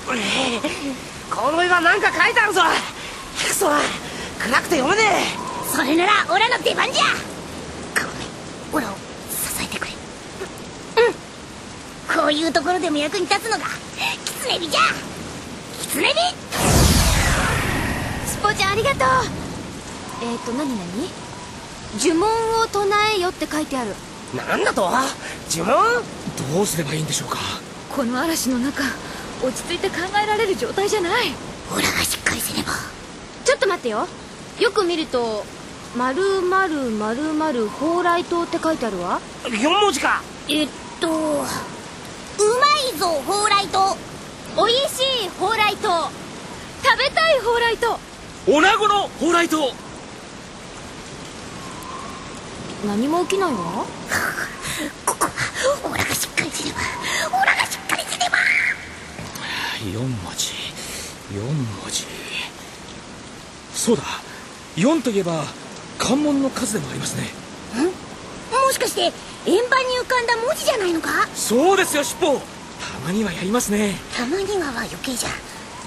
この絵は何か書いてあるぞ。くそ、暗くて読めねそれならオラの出番じゃ。ごめん、オラを支えてくれ。こういうところでも役に立つのがキツネビじゃ。キツネビスポちゃんありがとう。何呪文を唱えよって書いてある。 え。なんだと呪文。 どうすればいいんでしょうか。 この嵐の中落ち着いて考えられる状態じゃない。 オラがしっかりすれば。 ちょっと待ってよ。よく見ると〇〇〇〇蓬莱島って書いてあるわ。 4文字か。 うまいぞ蓬莱島。 おいしい蓬莱島。食べたい蓬莱島。 女子の蓬莱島。 何も起きないわ。 ここはオラがしっかりすれば。オラがしっかりすれば。 4文字4文字。そうだ、4といえば関門の数でもありますね。 もしかして円盤に浮かんだ文字じゃないのか。 そうですよ、尻尾。たまにはやりますね。 たまには余計じゃ。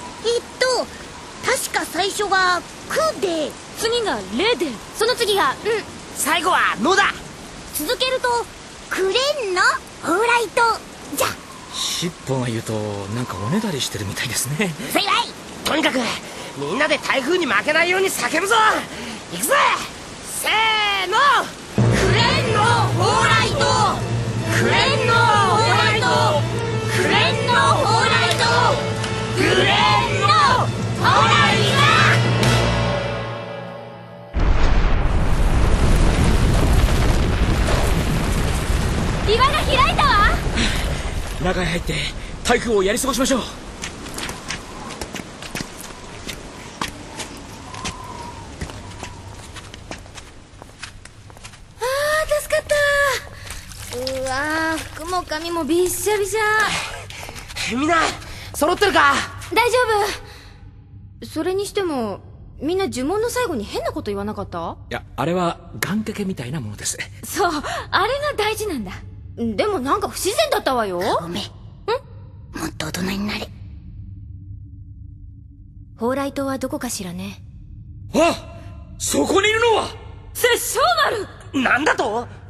確か最初が「く」で、 次が「れ」で、その次が「ん」、 最後は「の」だ。 続けると「くれんの蓬莱島」じゃ。 尻尾が言うとなんかおねだりしてるみたいですね。 幸い。 とにかくみんなで台風に負けないように叫ぶぞ。行くぜ。せーの。 くれんの蓬莱島。くれんの蓬莱島。くれんの蓬莱島。くれんの蓬莱島。 岩が開いたわ。 中へ入って台風をやり過ごしましょう。 助かった。うわ、服も髪もびっしゃびしゃ。 みんな揃ってるか。 大丈夫。それにしてもみんな呪文の最後に変なこと言わなかった？ いや、あれは願掛けみたいなものです。 そう、あれが大事なんだ。でもなんか不自然だったわよ。 ごめん。もっと大人になれ。 蓬莱島はどこかしらね。 あ、そこにいるのは殺生丸。 なんだと。